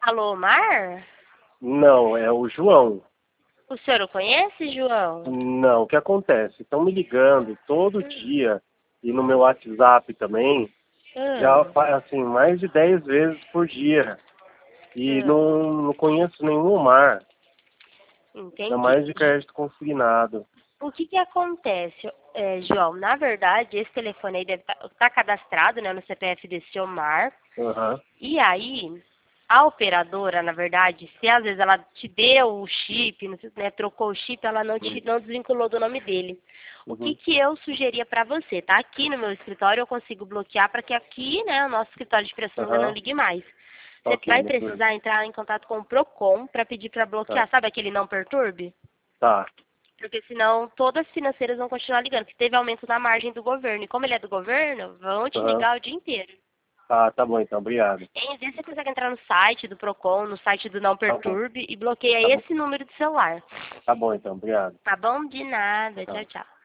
Alô, Mar? Não, é o João. O senhor o conhece, João? Não, o que acontece? Estão me ligando todo dia e no meu WhatsApp também, já assim, mais de 10 vezes por dia. E não conheço nenhum Mar, ainda Entendi. mais de crédito consignado. O que acontece, João? Na verdade, esse telefone aí deve estar cadastrado, né, no CPF desse seu Mar. Aham. E aí, a operadora, na verdade, se às vezes ela te deu o chip, né, trocou o chip, ela não desvinculou do nome dele. O Uhum. que eu sugeria para você, tá? Aqui no meu escritório eu consigo bloquear para que aqui, né, o nosso escritório de prestação não Aham. ligue mais. Você Ok, vai não problema. precisar entrar em contato com o Procon para pedir para bloquear, Tá. sabe aquele não perturbe? Tá. Porque senão todas as financeiras vão continuar ligando, porque teve aumento na margem do governo. E como ele é do governo, vão te Aham. ligar o dia inteiro. Tá bom então, obrigado. Em vez você consegue entrar no site do Procon, no site do Não Tá bom. Perturbe e bloqueia esse número de celular. Tá bom então, obrigado. Tá bom? De nada. Tchau, Tá. tchau.